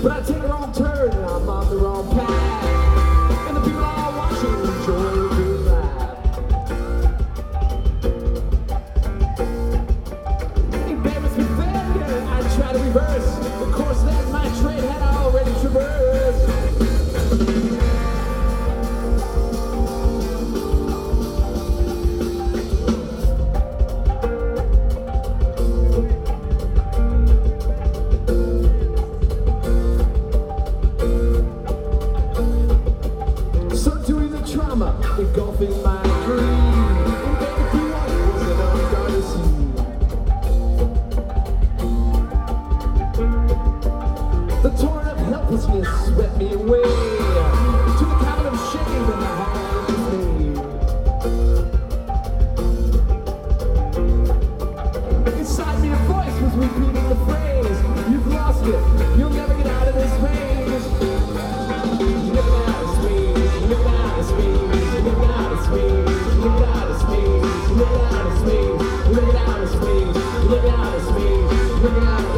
But I take a wrong turn and I'm on the wrong path. And the people are watching enjoy a good laugh. Embarrassed with failure, I try to reverse the course that my trade had already traversed. Engulfing my dream, embedded through what was an unguarded scene. The torrent of helplessness swept me away to the cabin of shame in the hall of dismay. Inside me a voice was repeating the phrase, "You've lost it, you'll never get out of this maze." Never out of space, never out of space. Look out of space, look out of space, look out of space, look out of space, look out of space, look out of space.